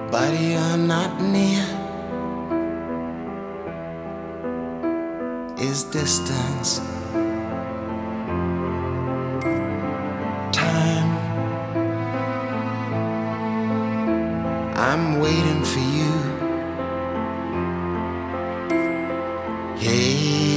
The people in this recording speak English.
but you're not near. Is distance, time. I'm waiting for you. Hey.